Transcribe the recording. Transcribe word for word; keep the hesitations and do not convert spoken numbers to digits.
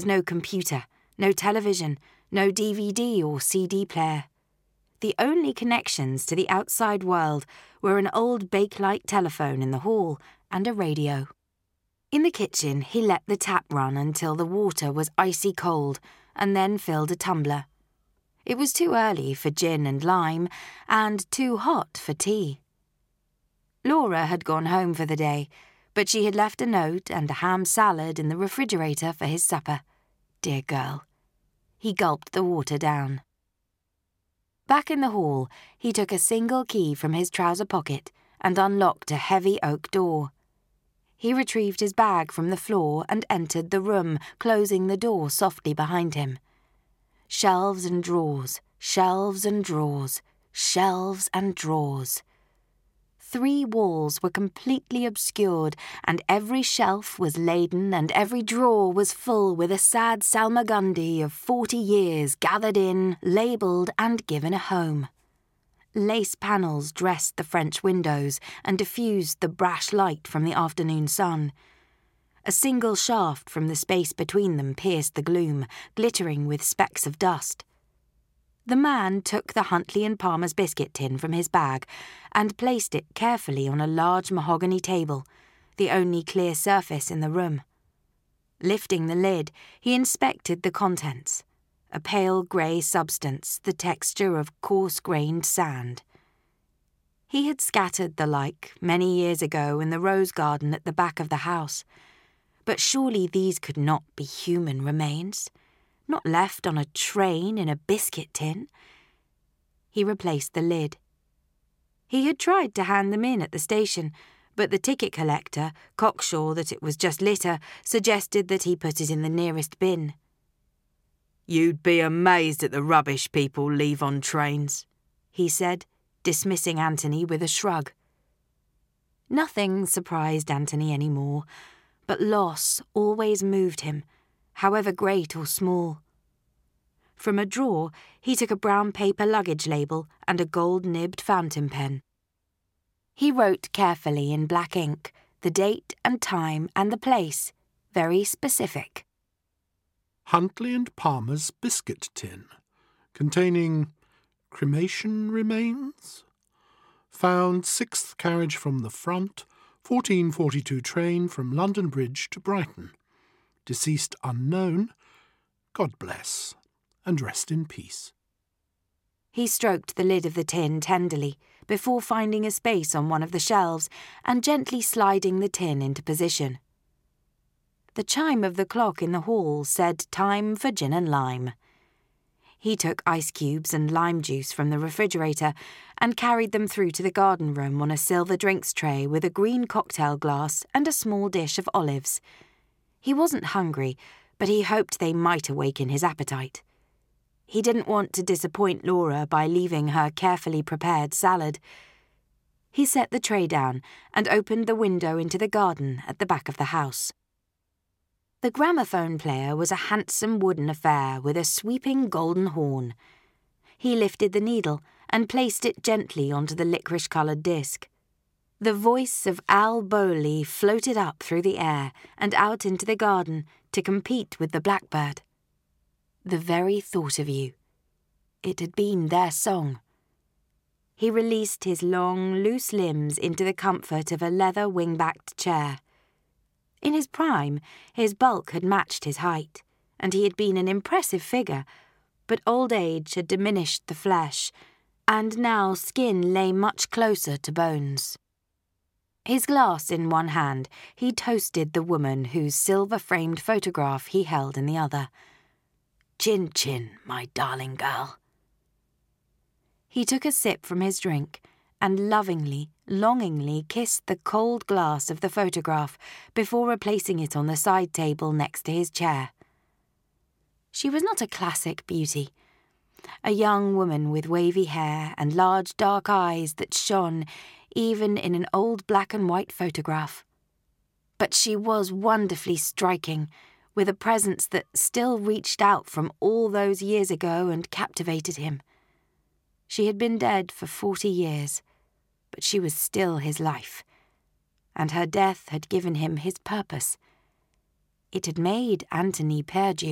No computer, no television, no D V D or C D player. The only connections to the outside world were an old Bakelite telephone in the hall and a radio. In the kitchen, he let the tap run until the water was icy cold and then filled a tumbler. It was too early for gin and lime and too hot for tea. Laura had gone home for the day, but she had left a note and a ham salad in the refrigerator for his supper. Dear girl. He gulped the water down. Back in the hall, he took a single key from his trouser pocket and unlocked a heavy oak door. He retrieved his bag from the floor and entered the room, closing the door softly behind him. Shelves and drawers, shelves and drawers, shelves and drawers. Three walls were completely obscured, and every shelf was laden and every drawer was full with a sad salmagundi of forty years gathered in, labelled and given a home. Lace panels dressed the French windows and diffused the brash light from the afternoon sun. A single shaft from the space between them pierced the gloom, glittering with specks of dust. The man took the Huntley and Palmer's biscuit tin from his bag and placed it carefully on a large mahogany table, the only clear surface in the room. Lifting the lid, he inspected the contents, a pale grey substance, the texture of coarse-grained sand. He had scattered the like many years ago in the rose garden at the back of the house, but surely these could not be human remains. Not left on a train in a biscuit tin. He replaced the lid. He had tried to hand them in at the station, but the ticket collector, cocksure that it was just litter, suggested that he put it in the nearest bin. "You'd be amazed at the rubbish people leave on trains," he said, dismissing Anthony with a shrug. Nothing surprised Anthony any more, but loss always moved him, however great or small. From a drawer, he took a brown paper luggage label and a gold-nibbed fountain pen. He wrote carefully in black ink the date and time and the place, very specific. Huntley and Palmer's biscuit tin, containing cremation remains? Found sixth carriage from the front, fourteen forty-two train from London Bridge to Brighton. Deceased unknown. God bless, and rest in peace. He stroked the lid of the tin tenderly before finding a space on one of the shelves and gently sliding the tin into position. The chime of the clock in the hall said time for gin and lime. He took ice cubes and lime juice from the refrigerator and carried them through to the garden room on a silver drinks tray with a green cocktail glass and a small dish of olives. He wasn't hungry, but he hoped they might awaken his appetite. He didn't want to disappoint Laura by leaving her carefully prepared salad. He set the tray down and opened the window into the garden at the back of the house. The gramophone player was a handsome wooden affair with a sweeping golden horn. He lifted the needle and placed it gently onto the licorice-coloured disc. The voice of Al Bowley floated up through the air and out into the garden to compete with the blackbird. The very thought of you. It had been their song. He released his long, loose limbs into the comfort of a leather wing-backed chair. In his prime, his bulk had matched his height, and he had been an impressive figure, but old age had diminished the flesh, and now skin lay much closer to bones. His glass in one hand, he toasted the woman whose silver-framed photograph he held in the other. "Chin chin, my darling girl." He took a sip from his drink and lovingly, longingly kissed the cold glass of the photograph before replacing it on the side table next to his chair. She was not a classic beauty, a young woman with wavy hair and large dark eyes that shone even in an old black and white photograph. But she was wonderfully striking, with a presence that still reached out from all those years ago and captivated him. She had been dead for forty years, but she was still his life, and her death had given him his purpose. It had made Anthony Perdieu